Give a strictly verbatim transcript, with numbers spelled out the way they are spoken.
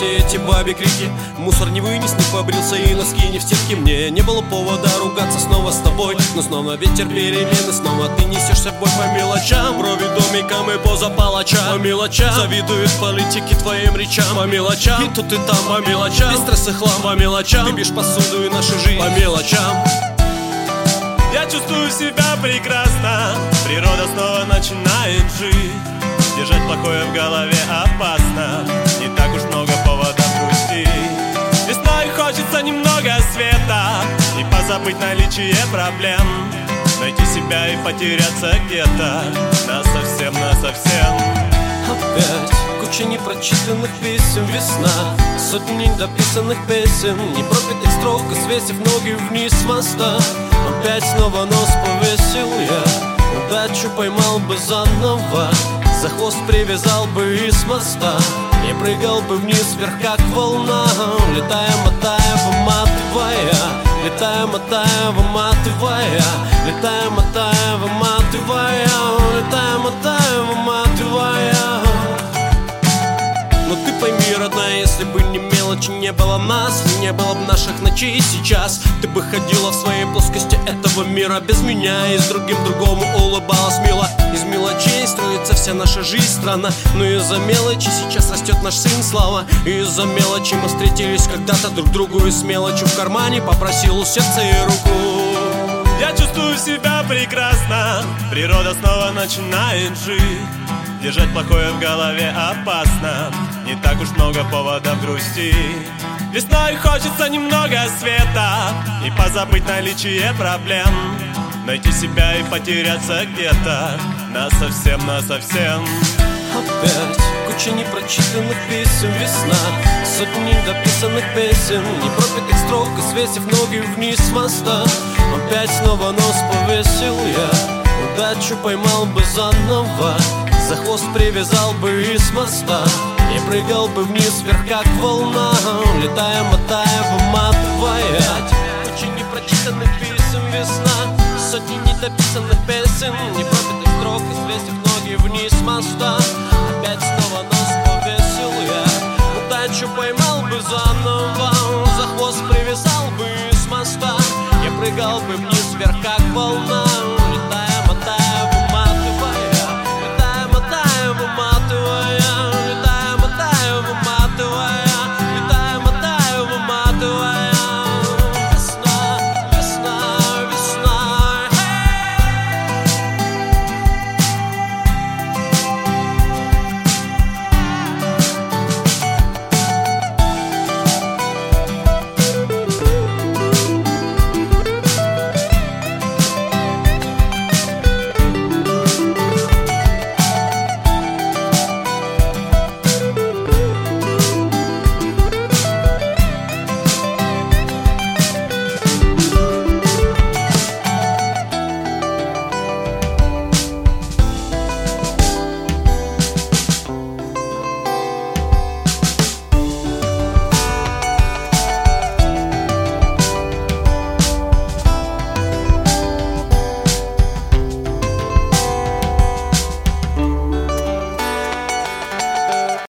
все эти бабьи крики. Мусор не вынес, не побрился и носки не в стирке. Мне не было повода ругаться снова с тобой, но снова ветер перемены, снова ты несешься в бой по мелочам. Брови домиком и поза палача по мелочам. Завидуют политики твоим речам по мелочам. И тут и там по мелочам. Без стресс и хлам по мелочам. Ты бишь посуду и нашу жизнь по мелочам. Я чувствую себя прекрасно, природа снова начинает жить. Держать плохое в голове опасно, не так уж много поводов грустить. Весной хочется немного света и позабыть наличие проблем, найти себя и потеряться где-то насовсем, насовсем. Опять куча непрочитанных писем, весна, сотни недописанных песен, непропитых строк, и свесив ноги вниз с моста. Опять снова нос повесил я, удачу поймал бы заново, за хвост привязал бы из моста и прыгал бы вниз вверх, как волна, летая, мотая, выматывая, летая, мотая, выматывая, летая, мотая, выматывая, летая, мотая, выматывая. Но ты пойми, родная, если бы не мелочи, не было нас, не было бы наших ночей сейчас, ты бы ходила в своей плоскости этого мира без меня и с другим другому улыбалась мило. Из мелочей строится вся наша жизнь, страна, но из-за мелочи сейчас растет наш сын слава. И из-за мелочи мы встретились когда-то друг другу, и с мелочью в кармане попросил у сердца и руку. Я чувствую себя прекрасно, природа снова начинает жить. Держать плохое в голове опасно, не так уж много поводов грустить. Весной хочется немного света и позабыть наличие проблем, найти себя и потеряться где-то насовсем, насовсем. Опять куча непрочитанных писем, весна, сотни недописанных песен, непропитых строк, и свесив ноги вниз с моста. Опять снова нос повесил я, удачу поймал бы заново, за хвост привязал бы из моста и прыгал бы вниз вверх, как волна, летая, мотая, выматывая. Куча непрочитанных писем, весна, сотни недописанных песен, непропитых строк, и свесив ноги вниз с моста. Опять снова нос повесил я, удачу поймал бы заново, за хвост привязал бы из моста и прыгал бы вниз вверх, как волна.